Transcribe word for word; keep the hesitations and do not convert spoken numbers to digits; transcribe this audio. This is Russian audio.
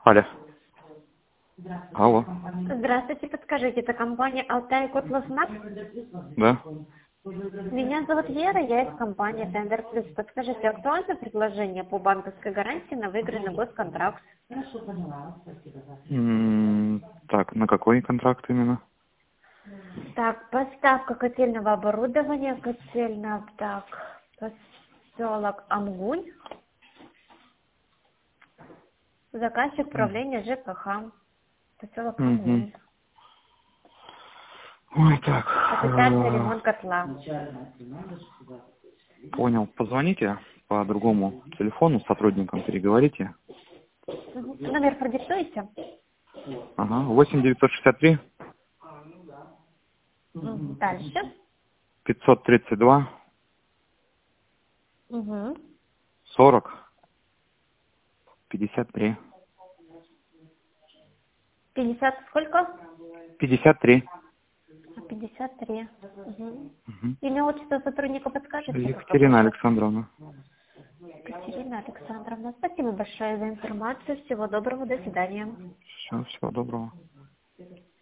Алло. Алло. Здравствуйте, подскажите, это компания «Алтай Котласнаб»? Да? Меня зовут Вера, я из компании «Тендер Плюс». Подскажите, актуально предложение по банковской гарантии на выигранный госконтракт? М, Так, на какой контракт именно? Так, поставка котельного оборудования, котельная, так, поселок Амгунь, заказчик управления ЖКХ, поселок Угу. Амгунь, Ой, так. капитальный э, ремонт котла. Понял. Позвоните по другому телефону с сотрудником, переговорите. Мгм. Номер продиктуете? Ага. восемь девятьсот шестьдесят три Мгм. Дальше. пятьсот тридцать два Угу. сорок пятьдесят три. пятьдесят сколько? пятьдесят три. А, пятьдесят три. Угу. Угу. Имя, отчество сотрудника подскажете, как Екатерина обычно? Александровна. Екатерина Александровна, спасибо большое за информацию. Всего доброго, до свидания. Все, всего доброго.